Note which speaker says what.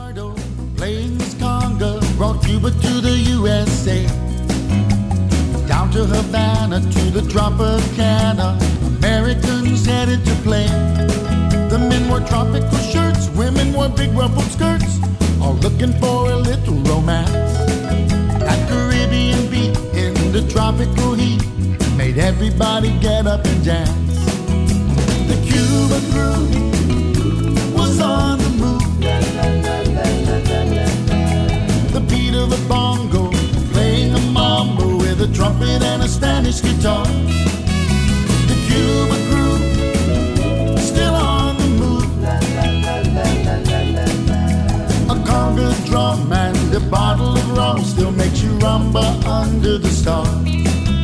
Speaker 1: Ricardo playing his conga brought Cuba to the USA. Down to Havana to the Tropicana, Americans headed to play. The men wore tropical shirts, women wore big ruffled skirts, all looking for a little romance. That Caribbean beat in the tropical heat made everybody get up and dance. The Cuban groove was on the move. The beat of a bongo playing a mambo with a trumpet and a Spanish guitar. The Cuban groove still on the move. A conga drum and a bottle of rum still makes you rumba under the stars.